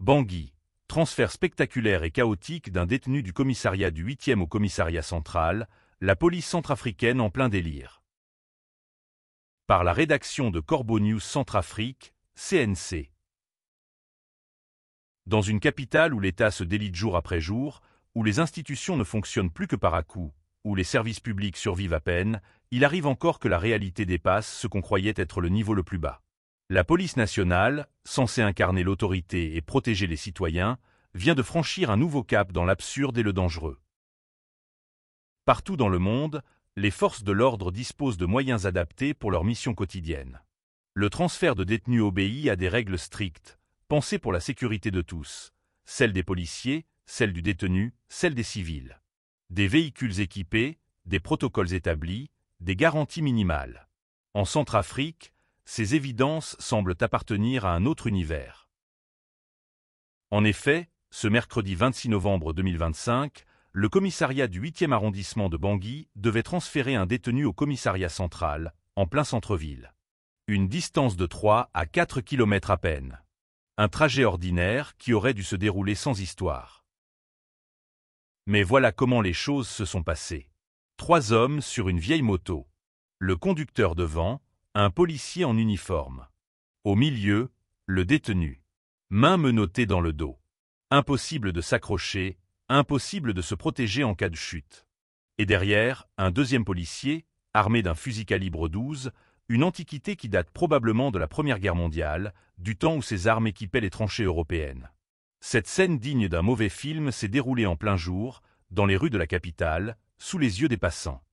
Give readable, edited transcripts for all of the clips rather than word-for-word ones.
Bangui, transfert spectaculaire et chaotique d'un détenu du commissariat du 8e au commissariat central, la police centrafricaine en plein délire. Par la rédaction de Corbeau News Centrafrique, CNC. Dans une capitale où l'État se délite jour après jour, où les institutions ne fonctionnent plus que par à-coups, où les services publics survivent à peine, il arrive encore que la réalité dépasse ce qu'on croyait être le niveau le plus bas. La police nationale, censée incarner l'autorité et protéger les citoyens, vient de franchir un nouveau cap dans l'absurde et le dangereux. Partout dans le monde, les forces de l'ordre disposent de moyens adaptés pour leur mission quotidienne. Le transfert de détenus obéit à des règles strictes, pensées pour la sécurité de tous, celle des policiers, celle du détenu, celle des civils. Des véhicules équipés, des protocoles établis, des garanties minimales. En Centrafrique, ces évidences semblent appartenir à un autre univers. En effet, ce mercredi 26 novembre 2025, le commissariat du 8e arrondissement de Bangui devait transférer un détenu au commissariat central, en plein centre-ville. Une distance de 3 à 4 kilomètres à peine. Un trajet ordinaire qui aurait dû se dérouler sans histoire. Mais voilà comment les choses se sont passées. 3 hommes sur une vieille moto. Le conducteur devant, un policier en uniforme. Au milieu, le détenu. Mains menottées dans le dos. Impossible de s'accrocher, impossible de se protéger en cas de chute. Et derrière, un deuxième policier, armé d'un fusil calibre 12, une antiquité qui date probablement de la Première Guerre mondiale, du temps où ces armes équipaient les tranchées européennes. Cette scène digne d'un mauvais film s'est déroulée en plein jour, dans les rues de la capitale, sous les yeux des passants.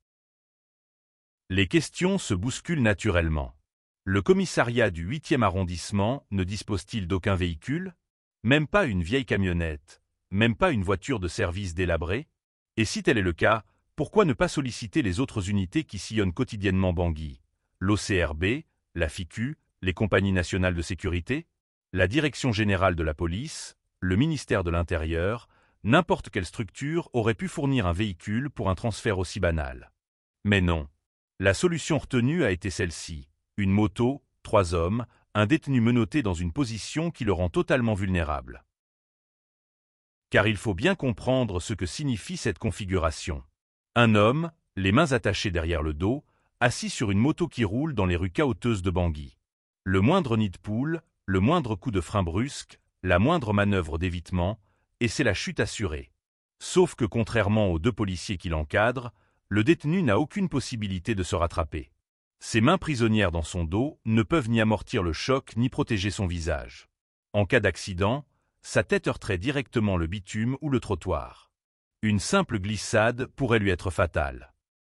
Les questions se bousculent naturellement. Le commissariat du 8e arrondissement ne dispose-t-il d'aucun véhicule? Même pas une vieille camionnette, même pas une voiture de service délabrée? Et si tel est le cas, pourquoi ne pas solliciter les autres unités qui sillonnent quotidiennement Bangui? L'OCRB, la FICU, les compagnies nationales de sécurité, la Direction générale de la police, le ministère de l'Intérieur, n'importe quelle structure aurait pu fournir un véhicule pour un transfert aussi banal. Mais non. La solution retenue a été celle-ci. Une moto, 3 hommes, un détenu menotté dans une position qui le rend totalement vulnérable. Car il faut bien comprendre ce que signifie cette configuration. Un homme, les mains attachées derrière le dos, assis sur une moto qui roule dans les rues chaotiques de Bangui. Le moindre nid de poule, le moindre coup de frein brusque, la moindre manœuvre d'évitement, et c'est la chute assurée. Sauf que contrairement aux 2 policiers qui l'encadrent, le détenu n'a aucune possibilité de se rattraper. Ses mains prisonnières dans son dos ne peuvent ni amortir le choc ni protéger son visage. En cas d'accident, sa tête heurterait directement le bitume ou le trottoir. Une simple glissade pourrait lui être fatale.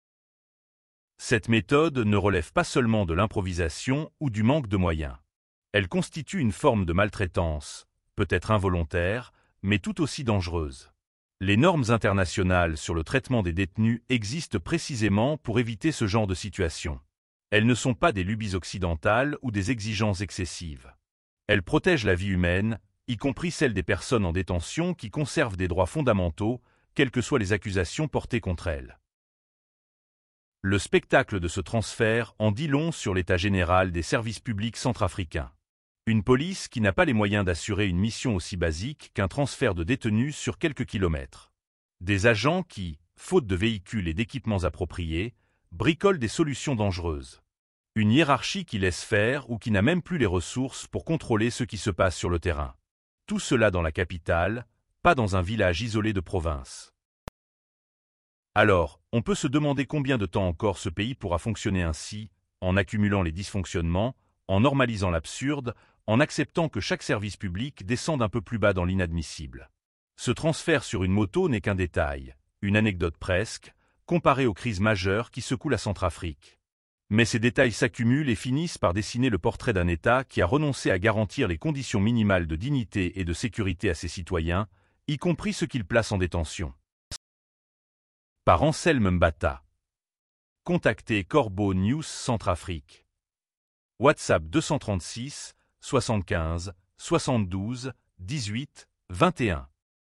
Cette méthode ne relève pas seulement de l'improvisation ou du manque de moyens. Elle constitue une forme de maltraitance, peut-être involontaire, mais tout aussi dangereuse. Les normes internationales sur le traitement des détenus existent précisément pour éviter ce genre de situation. Elles ne sont pas des lubies occidentales ou des exigences excessives. Elles protègent la vie humaine, y compris celle des personnes en détention qui conservent des droits fondamentaux, quelles que soient les accusations portées contre elles. Le spectacle de ce transfert en dit long sur l'état général des services publics centrafricains. Une police qui n'a pas les moyens d'assurer une mission aussi basique qu'un transfert de détenus sur quelques kilomètres. Des agents qui, faute de véhicules et d'équipements appropriés, bricolent des solutions dangereuses. Une hiérarchie qui laisse faire ou qui n'a même plus les ressources pour contrôler ce qui se passe sur le terrain. Tout cela dans la capitale, pas dans un village isolé de province. Alors, on peut se demander combien de temps encore ce pays pourra fonctionner ainsi, en accumulant les dysfonctionnements, en normalisant l'absurde, en acceptant que chaque service public descende un peu plus bas dans l'inadmissible. Ce transfert sur une moto n'est qu'un détail, une anecdote presque, comparé aux crises majeures qui secouent la Centrafrique. Mais ces détails s'accumulent et finissent par dessiner le portrait d'un État qui a renoncé à garantir les conditions minimales de dignité et de sécurité à ses citoyens, y compris ceux qu'il place en détention. Par Anselme Mbata. Contactez Corbeau News Centrafrique. WhatsApp 236 75 72 18 21.